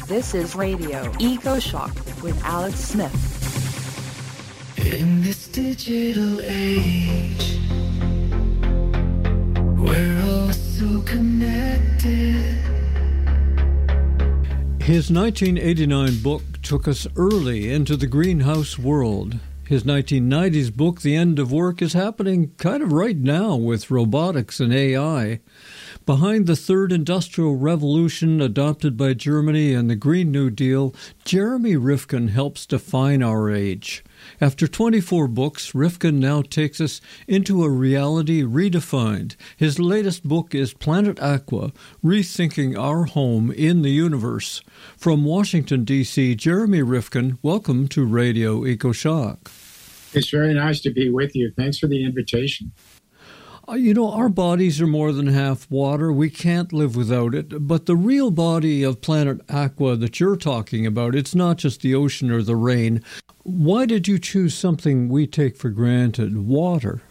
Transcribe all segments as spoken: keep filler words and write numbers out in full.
This is Radio Eco Shock with Alex Smith. In this digital age, we're all so connected. His nineteen eighty-nine book took us early into the greenhouse world. His nineteen nineties book, The End of Work, is happening kind of right now with robotics and A I. Behind the third industrial revolution adopted by Germany and the Green New Deal, Jeremy Rifkin helps define our age. After twenty-four books, Rifkin now takes us into a reality redefined. His latest book is Planet Aqua, Rethinking Our Home in the Universe. From Washington, D C, Jeremy Rifkin, welcome to Radio EcoShock. It's very nice to be with you. Thanks for the invitation. Uh, you know, our bodies are more than half water. We can't live without it. But the real body of Planet Aqua that you're talking about, it's not just the ocean or the rain. Why did you choose something we take for granted, water?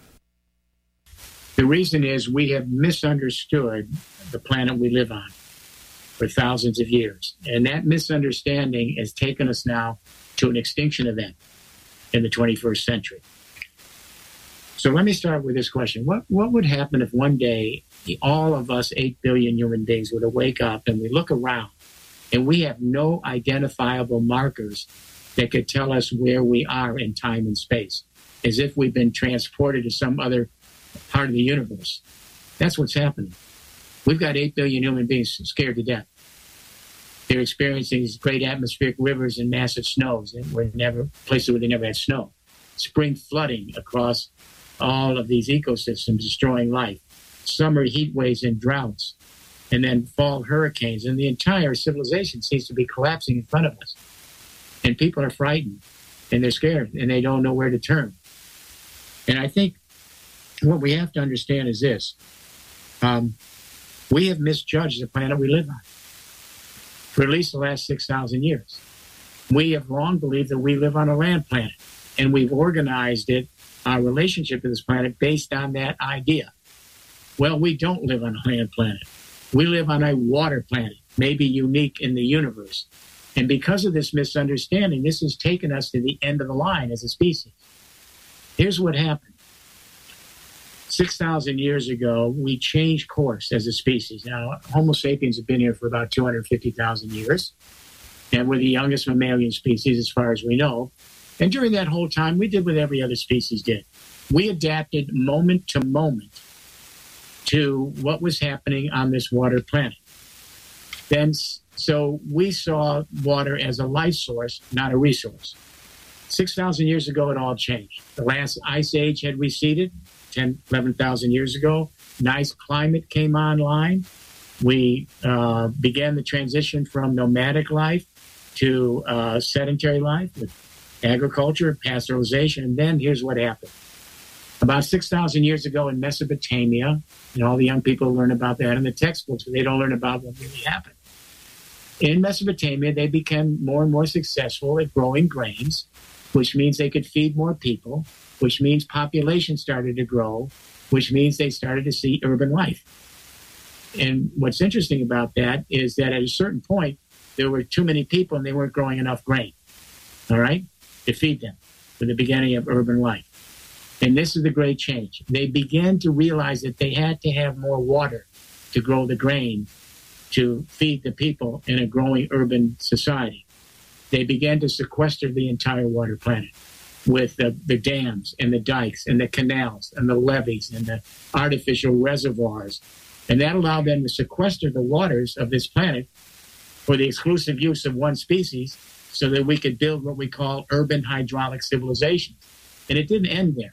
The reason is we have misunderstood the planet we live on for thousands of years. And that misunderstanding has taken us now to an extinction event in the twenty-first century. So let me start with this question. What what would happen if one day all of us eight billion human beings were to wake up and we look around and we have no identifiable markers that could tell us where we are in time and space, as if we've been transported to some other part of the universe? That's what's happening. We've got eight billion human beings scared to death. They're experiencing these great atmospheric rivers and massive snows and were never places where they never had snow. Spring flooding across all of these ecosystems, destroying life. Summer heat waves and droughts, and then fall hurricanes. And the entire civilization seems to be collapsing in front of us. And people are frightened, and they're scared, and they don't know where to turn. And I think what we have to understand is this. Um, we have misjudged the planet we live on for at least the last six thousand years. We have long believed that we live on a land planet, and we've organized it, our relationship to this planet, based on that idea. Well, we don't live on a land planet. We live on a water planet, maybe unique in the universe. And because of this misunderstanding, this has taken us to the end of the line as a species. Here's what happened. six thousand years ago, we changed course as a species. Now, Homo sapiens have been here for about two hundred fifty thousand years, and we're the youngest mammalian species as far as we know. And during that whole time, we did what every other species did. We adapted moment to moment to what was happening on this water planet. Then, so we saw water as a life source, not a resource. six thousand years ago, it all changed. The last ice age had receded, ten, eleven thousand years ago. Nice climate came online. We uh, began the transition from nomadic life to uh, sedentary life with agriculture, pasteurization. And then here's what happened. About six thousand years ago in Mesopotamia, and all the young people learn about that in the textbooks, but they don't learn about what really happened. In Mesopotamia, they became more and more successful at growing grains, which means they could feed more people, which means population started to grow, which means they started to see urban life. And what's interesting about that is that at a certain point, there were too many people and they weren't growing enough grain, all right, to feed them for the beginning of urban life. And this is the great change. They began to realize that they had to have more water to grow the grain to feed the people in a growing urban society. They began to sequester the entire water planet with the, the dams and the dikes and the canals and the levees and the artificial reservoirs. And that allowed them to sequester the waters of this planet for the exclusive use of one species so that we could build what we call urban hydraulic civilization. And it didn't end there.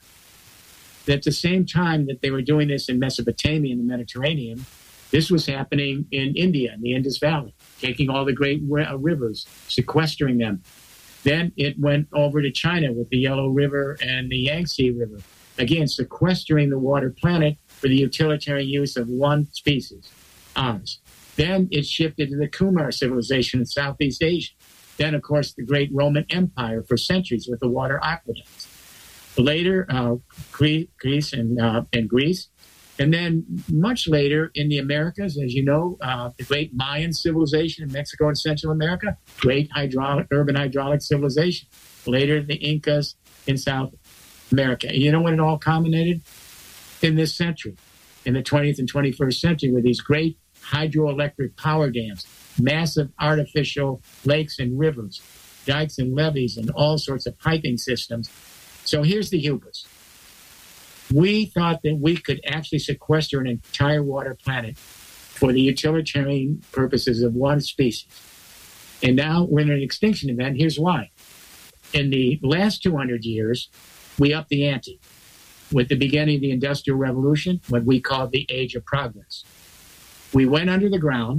At the same time that they were doing this in Mesopotamia and the Mediterranean, this was happening in India, in the Indus Valley, taking all the great rivers, sequestering them. Then it went over to China with the Yellow River and the Yangtze River. Again, sequestering the water planet for the utilitarian use of one species, ours. Then it shifted to the Kumar civilization in Southeast Asia. Then, of course, the great Roman Empire for centuries with the water aqueducts. Later, uh, Greece and, uh, and Greece And then much later in the Americas, as you know, uh, the great Mayan civilization in Mexico and Central America, great hydraulic, urban hydraulic civilization. Later, the Incas in South America. And you know when it all culminated? In this century, in the twentieth and twenty-first century, with these great hydroelectric power dams, massive artificial lakes and rivers, dikes and levees, and all sorts of piping systems. So here's the hubris. We thought that we could actually sequester an entire water planet for the utilitarian purposes of one species. And now we're in an extinction event. Here's why. In the last two hundred years, we upped the ante with the beginning of the Industrial Revolution, what we call the Age of Progress. We went under the ground.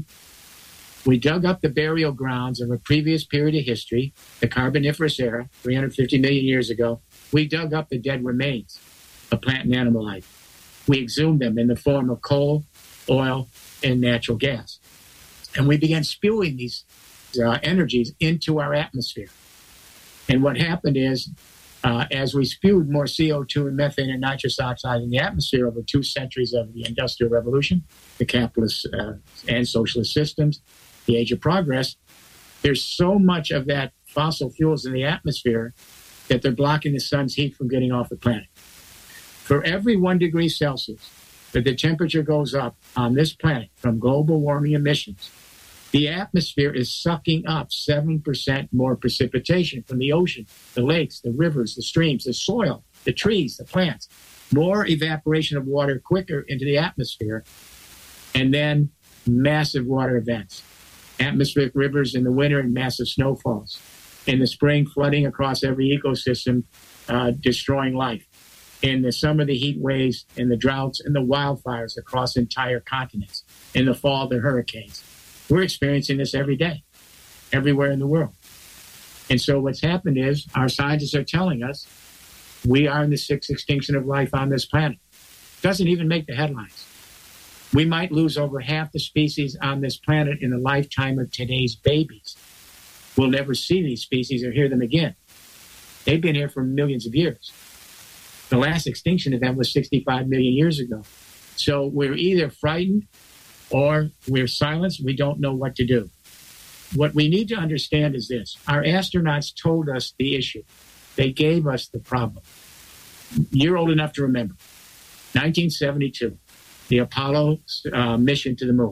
We dug up the burial grounds of a previous period of history, the Carboniferous era, three hundred fifty million years ago. We dug up the dead remains of plant and animal life. We exhumed them in the form of coal, oil, and natural gas. And we began spewing these uh, energies into our atmosphere. And what happened is, uh, as we spewed more C O two and methane and nitrous oxide in the atmosphere over two centuries of the Industrial Revolution, the capitalist uh, and socialist systems, the Age of Progress, there's so much of that fossil fuels in the atmosphere that they're blocking the sun's heat from getting off the planet. For every one degree Celsius that the temperature goes up on this planet from global warming emissions, the atmosphere is sucking up seven percent more precipitation from the ocean, the lakes, the rivers, the streams, the soil, the trees, the plants. More evaporation of water quicker into the atmosphere, and then massive water events. Atmospheric rivers in the winter and massive snowfalls. In the spring, flooding across every ecosystem, uh, destroying life. In the summer, the heat waves and the droughts and the wildfires across entire continents. In the fall, the hurricanes. We're experiencing this every day, everywhere in the world. And so what's happened is our scientists are telling us we are in the sixth extinction of life on this planet. Doesn't even make the headlines. We might lose over half the species on this planet in the lifetime of today's babies. We'll never see these species or hear them again. They've been here for millions of years. The last extinction event was sixty-five million years ago. So we're either frightened or we're silenced. We don't know what to do. What we need to understand is this. Our astronauts told us the issue. They gave us the problem. You're old enough to remember. nineteen seventy-two, the Apollo uh, mission to the moon.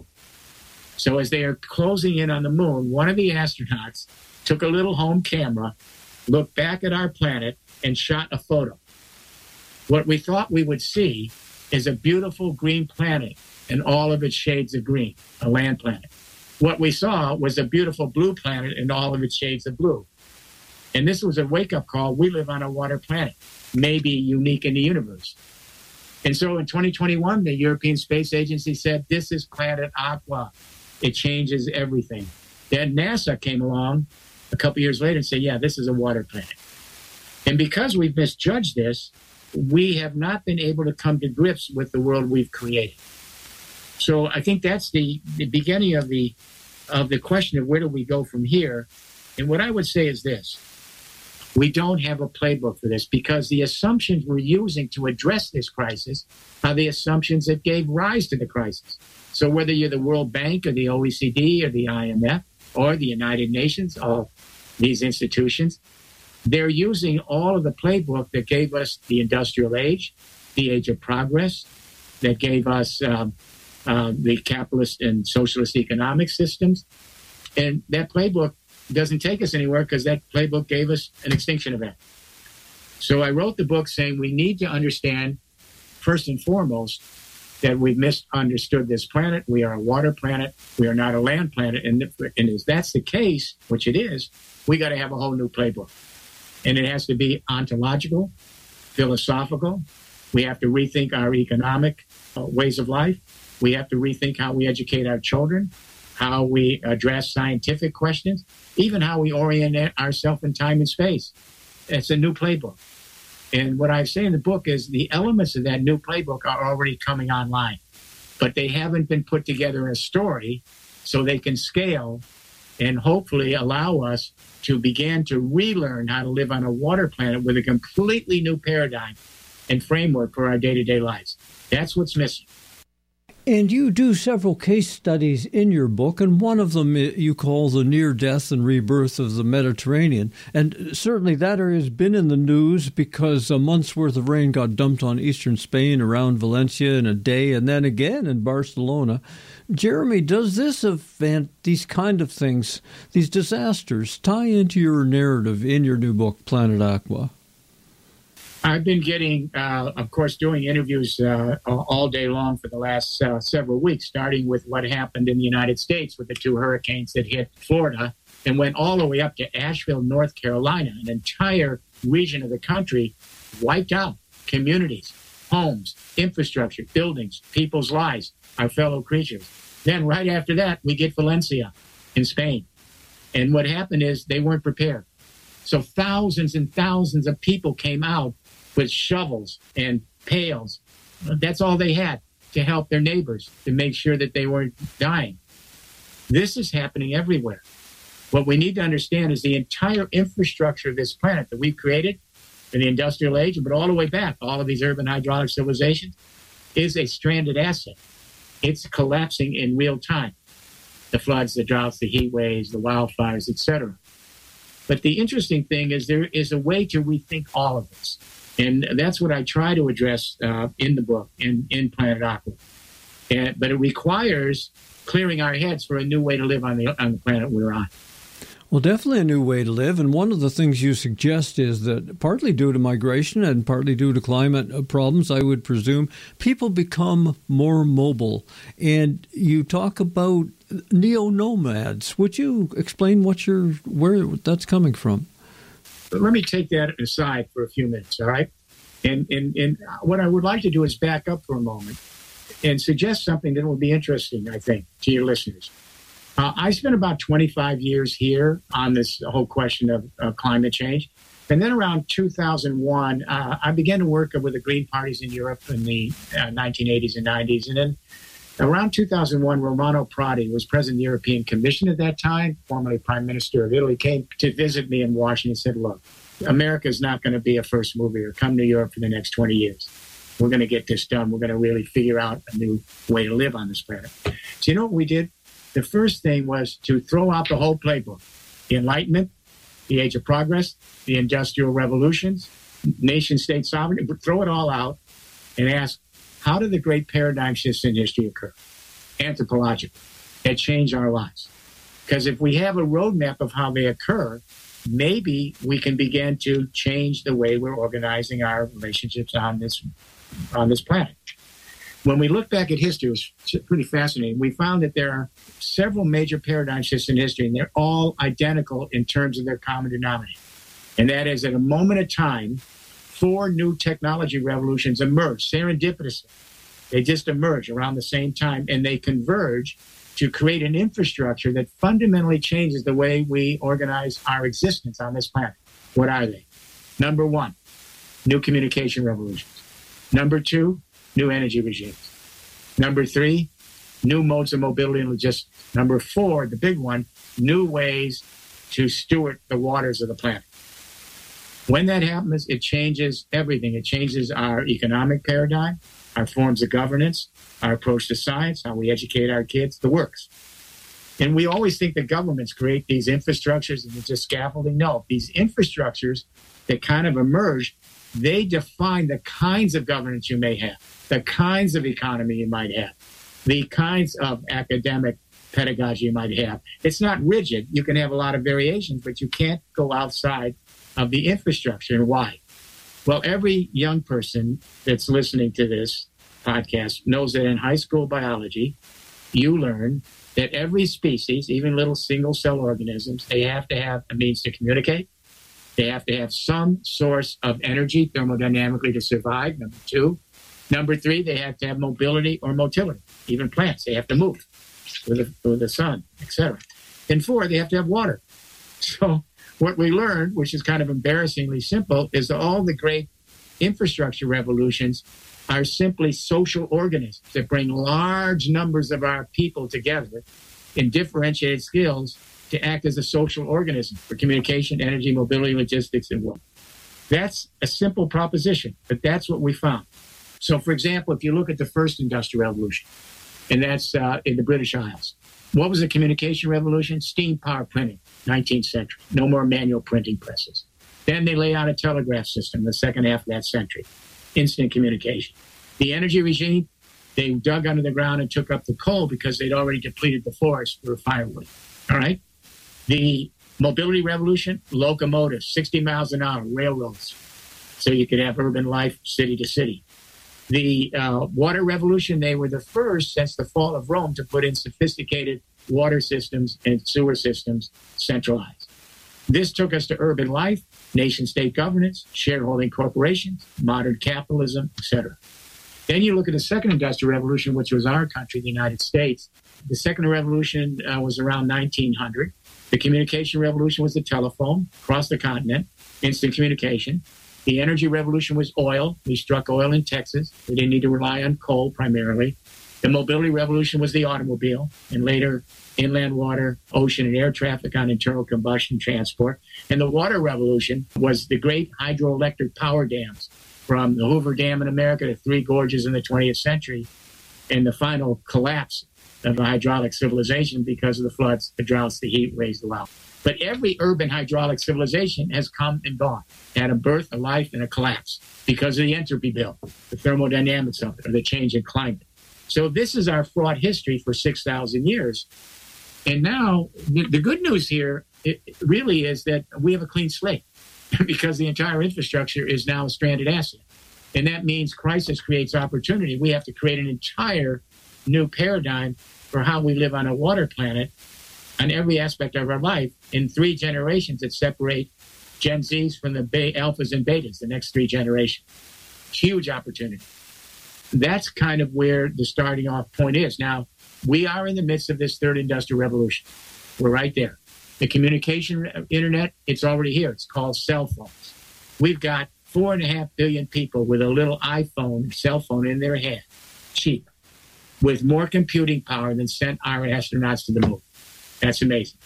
So as they are closing in on the moon, one of the astronauts took a little home camera, looked back at our planet, and shot a photo. What we thought we would see is a beautiful green planet in all of its shades of green, a land planet. What we saw was a beautiful blue planet in all of its shades of blue. And this was a wake-up call. We live on a water planet, maybe unique in the universe. And so in twenty twenty-one, the European Space Agency said, this is Planet Aqua. It changes everything. Then NASA came along a couple years later and said, yeah, this is a water planet. And because we've misjudged this, we have not been able to come to grips with the world we've created. So I think that's the, the beginning of the of the question of where do we go from here. And what I would say is this. We don't have a playbook for this because the assumptions we're using to address this crisis are the assumptions that gave rise to the crisis. So whether you're the World Bank or the O E C D or the I M F or the United Nations, all these institutions, they're using all of the playbook that gave us the industrial age, the age of progress, that gave us um, uh, the capitalist and socialist economic systems. And that playbook doesn't take us anywhere because that playbook gave us an extinction event. So I wrote the book saying we need to understand, first and foremost, that we've misunderstood this planet. We are a water planet. We are not a land planet. And, and if that's the case, which it is, we got to have a whole new playbook. And it has to be ontological, philosophical. We have to rethink our economic uh, ways of life. We have to rethink how we educate our children, how we address scientific questions, even how we orient ourselves in time and space. It's a new playbook. And what I say in the book is the elements of that new playbook are already coming online, but they haven't been put together in a story so they can scale and hopefully allow us to begin to relearn how to live on a water planet with a completely new paradigm and framework for our day-to-day lives. That's what's missing. And you do several case studies in your book, and one of them you call the near-death and rebirth of the Mediterranean. And certainly that area has been in the news because a month's worth of rain got dumped on eastern Spain around Valencia in a day, and then again in Barcelona. Jeremy, does this event, these kind of things, these disasters, tie into your narrative in your new book, Planet Aqua? I've been getting, uh, of course, doing interviews uh, all day long for the last uh, several weeks, starting with what happened in the United States with the two hurricanes that hit Florida and went all the way up to Asheville, North Carolina, an entire region of the country wiped out. Communities, homes, infrastructure, buildings, people's lives, our fellow creatures. Then right after that, we get Valencia in Spain. And what happened is they weren't prepared. So thousands and thousands of people came out with shovels and pails. That's all they had to help their neighbors, to make sure that they weren't dying. This is happening everywhere. What we need to understand is the entire infrastructure of this planet that we've created in the industrial age, but all the way back, all of these urban hydraulic civilizations, is a stranded asset. It's collapsing in real time. The floods, the droughts, the heat waves, the wildfires, et cetera. But the interesting thing is there is a way to rethink all of this. And that's what I try to address uh, in the book, in, in Planet Aqua. And, but it requires clearing our heads for a new way to live on the on the planet we're on. Well, definitely a new way to live. And one of the things you suggest is that partly due to migration and partly due to climate problems, I would presume, people become more mobile. And you talk about neo-nomads. Would you explain what you're, where that's coming from? But let me take that aside for a few minutes, all right? And, and, and what I would like to do is back up for a moment and suggest something that will be interesting, I think, to your listeners. Uh, I spent about twenty-five years here on this whole question of uh, climate change. And then around two thousand one, uh, I began to work with the Green parties in Europe in the uh, nineteen eighties and nineties. And then around two thousand one, Romano Prodi was president of the European Commission at that time, formerly prime minister of Italy, came to visit me in Washington and said, look, America is not going to be a first mover here. Come to Europe for the next twenty years. We're going to get this done. We're going to really figure out a new way to live on this planet. So you know what we did? The first thing was to throw out the whole playbook. The Enlightenment, the Age of Progress, the Industrial Revolutions, nation-state sovereignty, throw it all out and ask, how did the great paradigm shifts in history occur? Anthropological. That change our lives. Because if we have a roadmap of how they occur, maybe we can begin to change the way we're organizing our relationships on this, on this planet. When we look back at history, it was pretty fascinating. We found that there are several major paradigm shifts in history, and they're all identical in terms of their common denominator. And that is, at a moment of time, four new technology revolutions emerged serendipitously. They just emerge around the same time, and they converge to create an infrastructure that fundamentally changes the way we organize our existence on this planet. What are they? Number one, new communication revolutions. Number two, new energy regimes. Number three, new modes of mobility and logistics. Number four, the big one, new ways to steward the waters of the planet. When that happens, it changes everything. It changes our economic paradigm, our forms of governance, our approach to science, how we educate our kids, the works. And we always think that governments create these infrastructures and it's just scaffolding. No, these infrastructures that kind of emerge, they define the kinds of governance you may have, the kinds of economy you might have, the kinds of academic pedagogy you might have. It's not rigid. You can have a lot of variations, but you can't go outside of the infrastructure. And why? Well, every young person that's listening to this podcast knows that in high school biology, you learn that every species, even little single-cell organisms, they have to have a means to communicate. They have to have some source of energy thermodynamically to survive, number two. Number three, they have to have mobility or motility. Even plants, they have to move with the, with the sun, et cetera. And four, they have to have water. So what we learned, which is kind of embarrassingly simple, is that all the great infrastructure revolutions are simply social organisms that bring large numbers of our people together in differentiated skills to act as a social organism for communication, energy, mobility, logistics, and work. That's a simple proposition, but that's what we found. So, for example, if you look at the first industrial revolution, and that's uh, in the British Isles, what was the communication revolution? Steam power printing, nineteenth century. No more manual printing presses. Then they lay out a telegraph system, the second half of that century. Instant communication. The energy regime, they dug under the ground and took up the coal because they'd already depleted the forest for firewood. All right? The mobility revolution, locomotives, sixty miles an hour, railroads, so you could have urban life city to city. The uh, water revolution, they were the first since the fall of Rome to put in sophisticated water systems and sewer systems centralized. This took us to urban life, nation-state governance, shareholding corporations, modern capitalism, et cetera. Then you look at the second industrial revolution, which was our country, the United States. The second revolution uh, was around nineteen hundred. The communication revolution was the telephone across the continent, instant communication. The energy revolution was oil. We struck oil in Texas. We didn't need to rely on coal primarily. The mobility revolution was the automobile, and later inland water, ocean, and air traffic on internal combustion transport. And the water revolution was the great hydroelectric power dams, from the Hoover Dam in America to Three Gorges in the twentieth century, and the final collapse of a hydraulic civilization because of the floods, the droughts, the heat waves, the wild. But every urban hydraulic civilization has come and gone, had a birth, a life, and a collapse because of the entropy bill, the thermodynamics of it, or the change in climate. So this is our fraught history for six thousand years. And now the, the good news here it really is that we have a clean slate because the entire infrastructure is now a stranded asset. And that means crisis creates opportunity. We have to create an entire new paradigm for how we live on a water planet on every aspect of our life in three generations that separate Gen Zs from the be- alphas and betas, the next three generations. Huge opportunity. That's kind of where the starting off point is. Now, we are in the midst of this third industrial revolution. We're right there. The communication internet, it's already here. It's called cell phones. We've got four and a half billion people with a little iPhone, cell phone in their hand, cheap, with more computing power than sent our astronauts to the moon. That's amazing.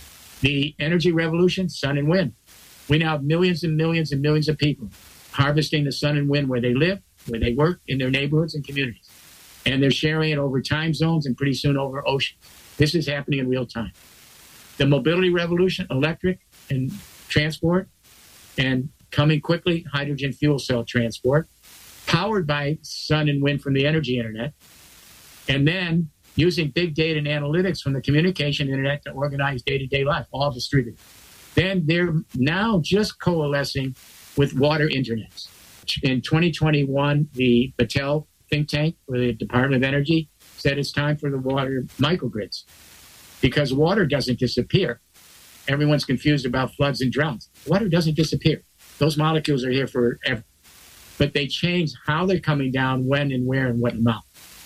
The energy revolution, sun and wind. We now have millions and millions and millions of people harvesting the sun and wind where they live, where they work, in their neighborhoods and communities. And they're sharing it over time zones and pretty soon over oceans. This is happening in real time. The mobility revolution, electric and transport, and coming quickly, hydrogen fuel cell transport, powered by sun and wind from the energy internet, and then using big data and analytics from the communication internet to organize day-to-day life, all distributed. Then they're now just coalescing with water internets. In twenty twenty-one, the Battelle think tank for the Department of Energy said it's time for the water microgrids because water doesn't disappear. Everyone's confused about floods and droughts. Water doesn't disappear. Those molecules are here forever. But they change how they're coming down, when and where and what amount.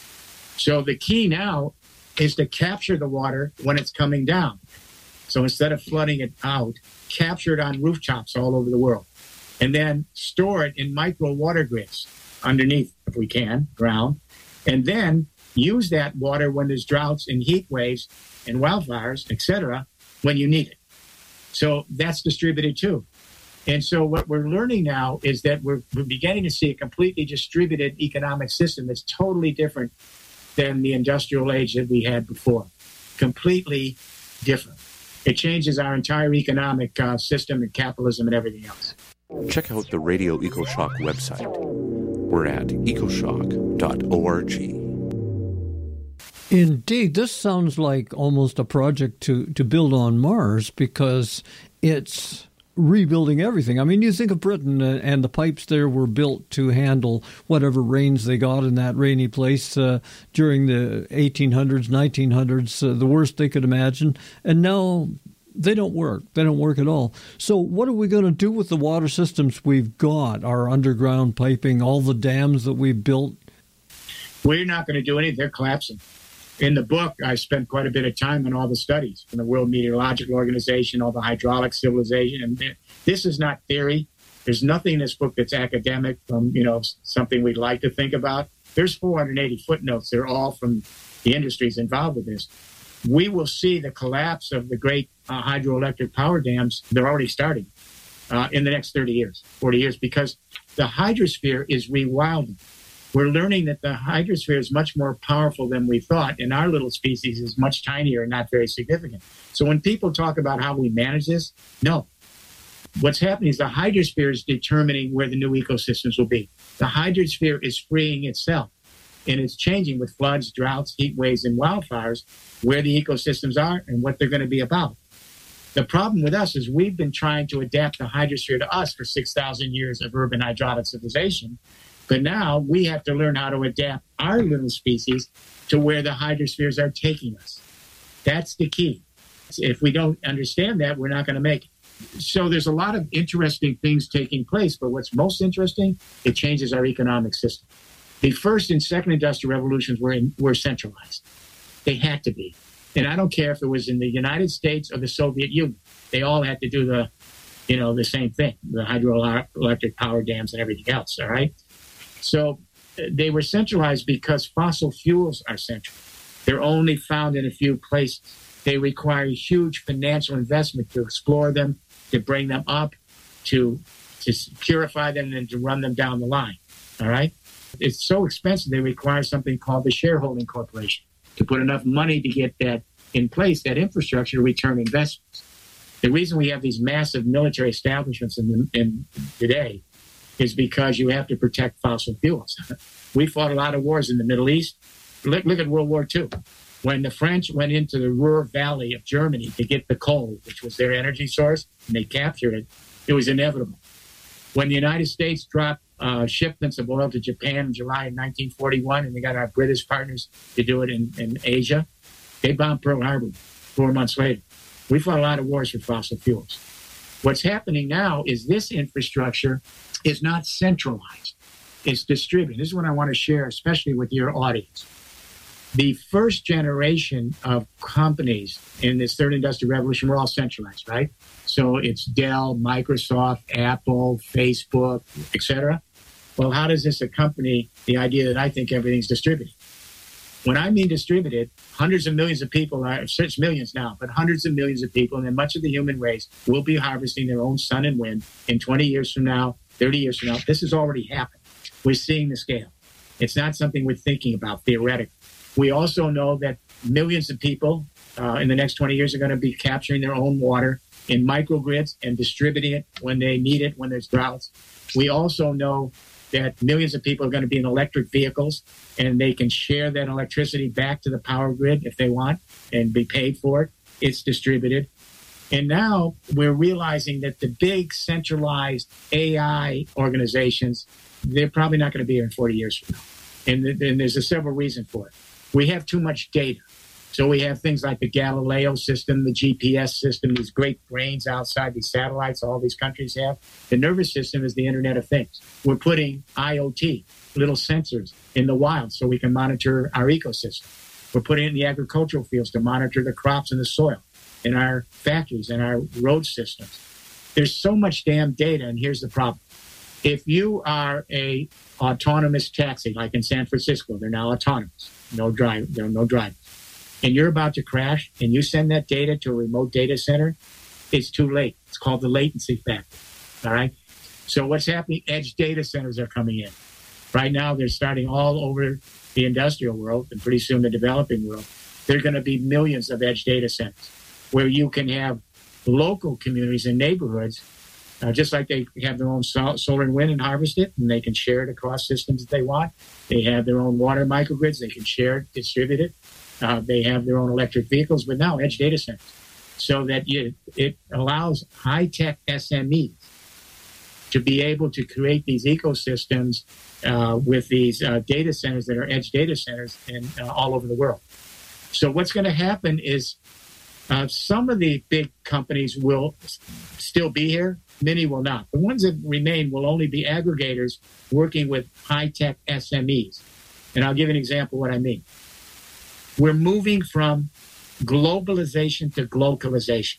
So the key now is to capture the water when it's coming down. So instead of flooding it out, capture it on rooftops all over the world. And then store it in micro water grids underneath, if we can, ground. And then use that water when there's droughts and heat waves and wildfires, et cetera, when you need it. So that's distributed too. And so what we're learning now is that we're, we're beginning to see a completely distributed economic system that's totally different than the industrial age that we had before. Completely different. It changes our entire economic uh, system and capitalism and everything else. Check out the Radio EcoShock website. We're at ecoshock dot org. Indeed, this sounds like almost a project to, to build on Mars because it's rebuilding everything. I mean, you think of Britain and the pipes there were built to handle whatever rains they got in that rainy place uh, during the eighteen hundreds, nineteen hundreds, uh, the worst they could imagine. And now they don't work. They don't work at all. So what are we going to do with the water systems we've got, our underground piping, all the dams that we've built? We're not going to do anything. They're collapsing. In the book, I spent quite a bit of time on all the studies from the World Meteorological Organization, all the hydraulic civilization. And this is not theory. There's nothing in this book that's academic from, you know, something we'd like to think about. There's four hundred eighty footnotes. They're all from the industries involved with this. We will see the collapse of the great uh, hydroelectric power dams. They're already starting. uh, in the next thirty years, forty years, because the hydrosphere is rewilding. We're learning that the hydrosphere is much more powerful than we thought, and our little species is much tinier and not very significant. So when people talk about how we manage this, no. What's happening is the hydrosphere is determining where the new ecosystems will be. The hydrosphere is freeing itself, and it's changing with floods, droughts, heat waves, and wildfires, where the ecosystems are and what they're going to be about. The problem with us is we've been trying to adapt the hydrosphere to us for six thousand years of urban hydraulic civilization. But now we have to learn how to adapt our little species to where the hydrospheres are taking us. That's the key. If we don't understand that, we're not going to make it. So there's a lot of interesting things taking place, but what's most interesting, it changes our economic system. The first and second industrial revolutions were, in, were centralized. They had to be. And I don't care if it was in the United States or the Soviet Union. They all had to do the, you know, the same thing, the hydroelectric power dams and everything else, all right? So they were centralized because fossil fuels are central. They're only found in a few places. They require huge financial investment to explore them, to bring them up, to, to purify them, and to run them down the line, all right? It's so expensive, they require something called the shareholding corporation to put enough money to get that in place, that infrastructure to return investments. The reason we have these massive military establishments in, in today is because you have to protect fossil fuels. We fought a lot of wars in the Middle East. Look, look at World War Two. When the French went into the Ruhr Valley of Germany to get the coal, which was their energy source, and they captured it, it was inevitable. When the United States dropped uh, shipments of oil to Japan in July of nineteen forty-one, and they got our British partners to do it in, in Asia, they bombed Pearl Harbor four months later. We fought a lot of wars for fossil fuels. What's happening now is this infrastructure is not centralized. It's distributed. This is what I want to share, especially with your audience. The first generation of companies in this third industrial revolution were all centralized, right? So it's Dell, Microsoft, Apple, Facebook, et cetera. Well, how does this accompany the idea that I think everything's distributed? When I mean distributed, hundreds of millions of people, are, it's millions now, but hundreds of millions of people, and then much of the human race will be harvesting their own sun and wind in twenty years from now, thirty years from now. This has already happened. We're seeing the scale. It's not something we're thinking about theoretically. We also know that millions of people uh, in the next twenty years are going to be capturing their own water in microgrids and distributing it when they need it, when there's droughts. We also know that millions of people are going to be in electric vehicles, and they can share that electricity back to the power grid if they want and be paid for it. It's distributed. And now we're realizing that the big centralized A I organizations, they're probably not going to be here in forty years from now. And, th- and there's a several reasons for it. We have too much data. So we have things like the Galileo system, the G P S system, these great brains outside, these satellites all these countries have. The nervous system is the Internet of Things. We're putting I O T, little sensors, in the wild so we can monitor our ecosystem. We're putting it in the agricultural fields to monitor the crops and the soil, in our factories, and our road systems. There's so much damn data, and here's the problem. If you are a autonomous taxi, like in San Francisco, they're now autonomous, no drive, there are no drivers, and you're about to crash, and you send that data to a remote data center, it's too late. It's called the latency factor, all right? So what's happening? Edge data centers are coming in. Right now, they're starting all over the industrial world, and pretty soon the developing world. There are going to be millions of edge data centers where you can have local communities and neighborhoods, uh, just like they have their own sol- solar and wind and harvest it, and they can share it across systems that they want. They have their own water microgrids. They can share it, distribute it. Uh, they have their own electric vehicles, but now edge data centers. So that you, it allows high-tech S M Es to be able to create these ecosystems uh, with these uh, data centers that are edge data centers in, uh, all over the world. So what's going to happen is uh, some of the big companies will s- still be here. Many will not. The ones that remain will only be aggregators working with high-tech S M Es. And I'll give an example of what I mean. We're moving from globalization to glocalization.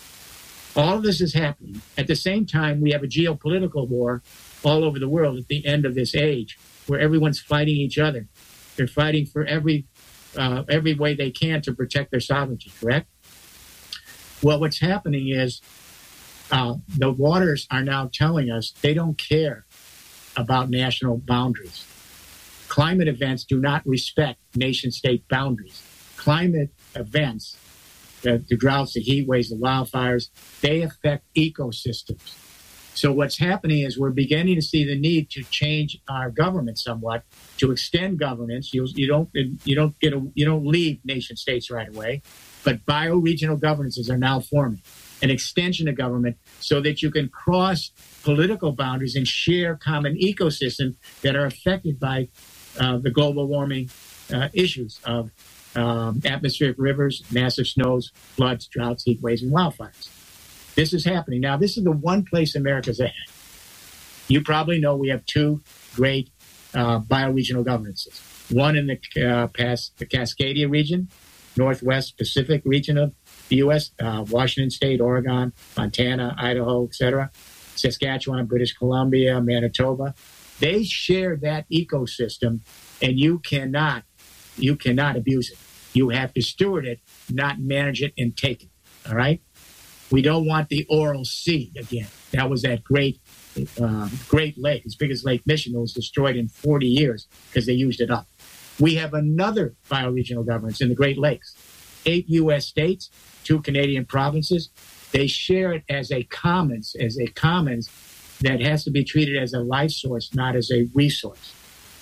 All of this is happening. At the same time, we have a geopolitical war all over the world at the end of this age, where everyone's fighting each other. They're fighting for every uh, every way they can to protect their sovereignty, correct? Well, what's happening is Uh, the waters are now telling us they don't care about national boundaries. Climate events do not respect nation-state boundaries. Climate events, the, the droughts, the heat waves, the wildfires, they affect ecosystems. So what's happening is we're beginning to see the need to change our government somewhat, to extend governance. You, you don't you don't get a, you don't leave nation states right away, but bioregional governances are now forming, an extension of government so that you can cross political boundaries and share common ecosystems that are affected by uh, the global warming uh, issues of um, atmospheric rivers, massive snows, floods, droughts, heat waves, and wildfires. This is happening. Now, this is the one place America's ahead. You probably know we have two great uh, bioregional governances. One in the, uh, past, the Cascadia region, Northwest Pacific region of the U S, uh, Washington State, Oregon, Montana, Idaho, et cetera, Saskatchewan, British Columbia, Manitoba. They share that ecosystem, and you cannot, you cannot abuse it. You have to steward it, not manage it and take it. All right? We don't want the Oral Sea again. That was that great, uh, great lake, as big as Lake Michigan, was destroyed in forty years because they used it up. We have another bioregional governance in the Great Lakes. Eight U S states, two Canadian provinces. They share it as a commons, as a commons that has to be treated as a life source, not as a resource.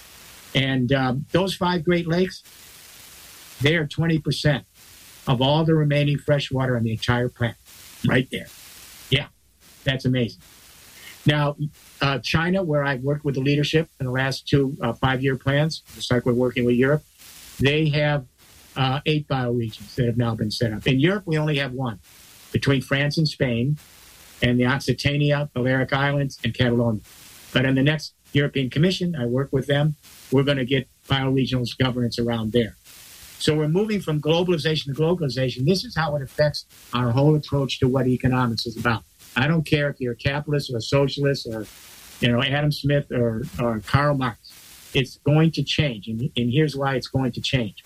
And um, those five Great Lakes, they are twenty percent of all the remaining fresh water on the entire planet. Right there. Yeah, that's amazing. Now, uh, China, where I've worked with the leadership in the last two uh, five-year plans, just like we're working with Europe, they have uh, eight bioregions that have now been set up. In Europe, we only have one, between France and Spain, and the Occitania, Balearic Islands, and Catalonia. But in the next European Commission, I work with them, we're going to get bioregional governance around there. So we're moving from globalization to globalization. This is how it affects our whole approach to what economics is about. I don't care if you're a capitalist or a socialist or, you know, Adam Smith or, or Karl Marx. It's going to change, and, and here's why it's going to change.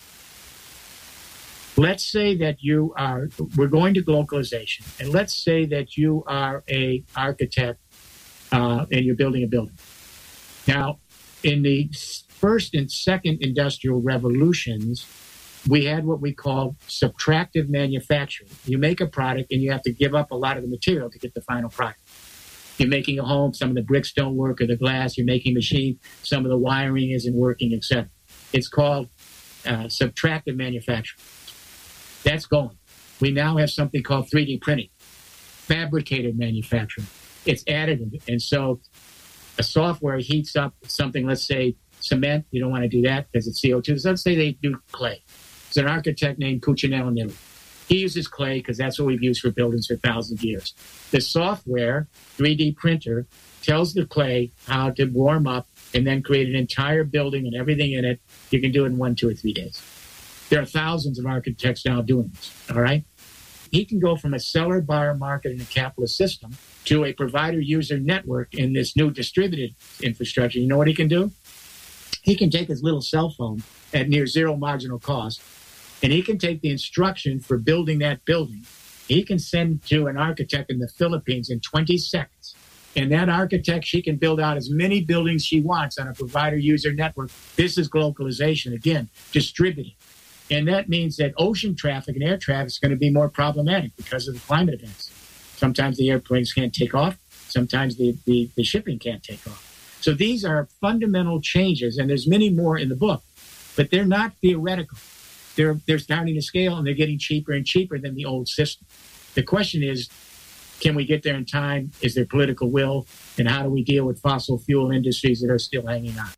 Let's say that you are, we're going to globalization, and let's say that you are a architect uh, and you're building a building. Now, in the first and second industrial revolutions, we had what we call subtractive manufacturing. You make a product and you have to give up a lot of the material to get the final product. You're making a home, some of the bricks don't work or the glass. You're making a machine, some of the wiring isn't working, et cetera. It's called uh, subtractive manufacturing. That's going. We now have something called three D printing, fabricated manufacturing. It's additive. And so a software heats up something, let's say cement. You don't want to do that because it's C O two. So let's say they do clay. There's an architect named Cucinello in Italy. He uses clay because that's what we've used for buildings for thousands of years. The software, three D printer, tells the clay how to warm up and then create an entire building and everything in it. You can do it in one, two, or three days. There are thousands of architects now doing this, all right? He can go from a seller, buyer, market in a capitalist system to a provider-user network in this new distributed infrastructure. You know what he can do? He can take his little cell phone at near zero marginal cost, and he can take the instruction for building that building. He can send to an architect in the Philippines in twenty seconds. And that architect, she can build out as many buildings she wants on a provider-user network. This is globalization, again, distributing. And that means that ocean traffic and air traffic is going to be more problematic because of the climate events. Sometimes the airplanes can't take off. Sometimes the, the, the shipping can't take off. So these are fundamental changes, and there's many more in the book. But they're not theoretical. They're, they're starting to scale, and they're getting cheaper and cheaper than the old system. The question is, can we get there in time? Is there political will? And how do we deal with fossil fuel industries that are still hanging on?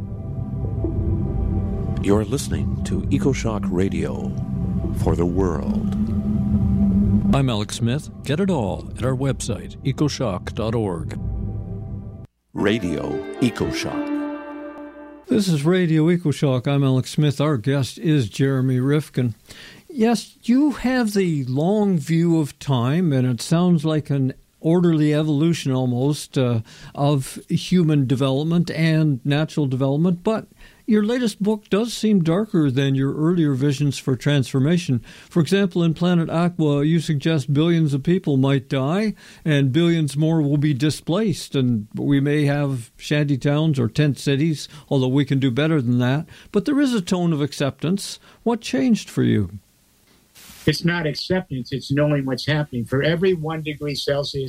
You're listening to EcoShock Radio for the world. I'm Alex Smith. Get it all at our website, ecoshock dot org. Radio EcoShock. This is Radio EcoShock. I'm Alex Smith. Our guest is Jeremy Rifkin. Yes, you have the long view of time, and it sounds like an orderly evolution almost uh, of human development and natural development, but your latest book does seem darker than your earlier visions for transformation. For example, in Planet Aqua, you suggest billions of people might die and billions more will be displaced, and we may have shanty towns or tent cities, although we can do better than that. But there is a tone of acceptance. What changed for you? It's not acceptance, it's knowing what's happening. For every one degree Celsius